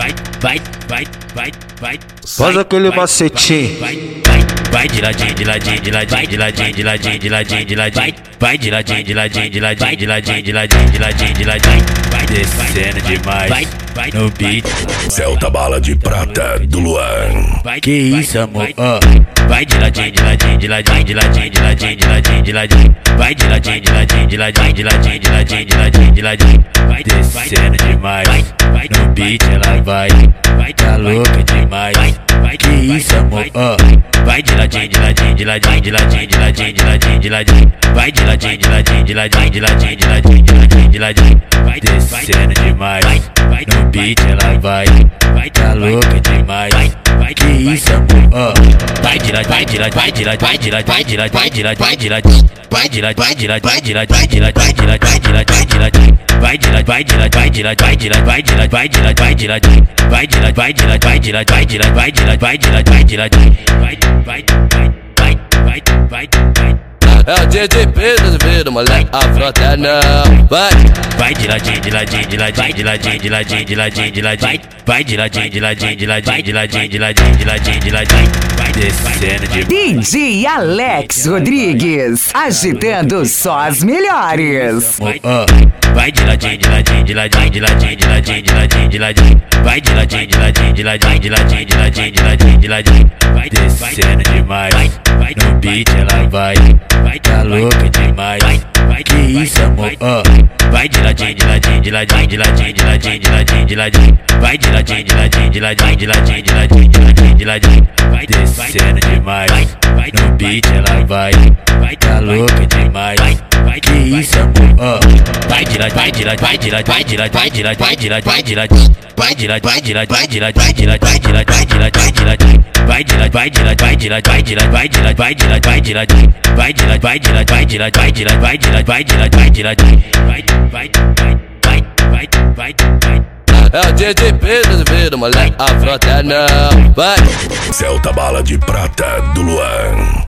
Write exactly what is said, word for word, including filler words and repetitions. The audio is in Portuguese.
vai, vai, vai, vai, vai. Faz aquele macetinho. Vai, vai, vai de ladinho, de ladinho, de ladinho, de ladinho, de ladinho, de ladinho, de ladinho. Vai de ladinho, de ladinho, de ladinho, de ladinho, de ladinho, de ladinho, de ladinho. Vai descendo demais. Vai, vai no beat. Celta bala de prata do Luan. Que isso, amor? Ó. Vai de ladinho, de ladinho, de ladinho, de ladinho, de ladinho, de ladinho, de ladinho. Vai de ladinho, de ladinho, de ladinho, de ladinho, de ladinho, de ladinho, de ladinho. Vai descendo demais. No beat ela vai. Vai tá louca demais. Que isso, amor? Ó. Vai de ladinho, de ladinho, de ladinho, de ladinho, de ladinho, de ladinho, de ladinho. Vai de ladinho, de ladinho, de ladinho, de ladinho, de ladinho, de ladinho, de ladinho. Vai descendo demais. No beat ela vai. Vai tá louca demais. Que isso, amor? Ó. Vai de ladinho, vai de ladinho, vai de ladinho, vai de ladinho, vai de ladinho, vai de ladinho, vai de ladinho. Vai de ladinho, vai de ladinho, vai de ladinho, vai de ladinho, vai de ladinho, vai de ladinho. Vai de ladinho, vai de ladinho, vai de ladinho, vai de ladinho, vai de ladinho, vai de ladinho, vai de ladinho. Vai de ladinho, vai de ladinho, vai de ladinho, vai de ladinho, vai de ladinho, vai de ladinho, vai de ladinho. Vai, vai, vai, vai, vai, vai. É o D J Pedro do vídeo, moleque, a frota é não. Vai, vai de ladinho, de ladinho, de ladinho, de ladinho, de ladinho, de ladinho, de ladinho. Vai de ladinho, de ladinho, de ladinho, de ladinho, de ladinho, de ladinho, de ladinho. Vai descendo de D J Alex Rodrigues, agitando só as melhores. Ó. Vai de ladinho, de ladinho, de ladinho, de ladinho, de ladinho, de ladinho, de ladinho. Vai de ladinho, de ladinho, de ladinho, de ladinho, de ladinho, de ladinho, de ladinho. Vai descendo demais. No beat ela vai. Vai tá louca demais. Que isso, amor? Ó. Vai de ladinho, de ladinho, de ladinho, de ladinho, de ladinho, de ladinho, de ladinho. Vai de ladinho, de ladinho, de ladinho, de ladinho, de ladinho, de ladinho, de ladinho. Vai descendo demais. No beat ela vai. Vai tá louca demais. Que isso, amor? Ó. Vai de ladinho, vai de ladinho, vai de ladinho, vai de ladinho, vai de ladinho, vai de ladinho, vai de ladinho. Vai de ladinho, vai de ladinho, vai de ladinho, vai de ladinho, vai de ladinho, vai de ladinho. Vai de ladinho, vai de ladinho, vai de ladinho, vai de ladinho, vai de ladinho, vai de ladinho, vai de ladinho. Vai de ladinho, vai de ladinho, vai de ladinho, vai de ladinho, vai de ladinho, vai de ladinho, vai de ladinho. Vai, vai, vai, vai, vai, vai. é o D J Pedro do vídeo, moleque, a frota é não. Vai. Celta bala de prata do Luan.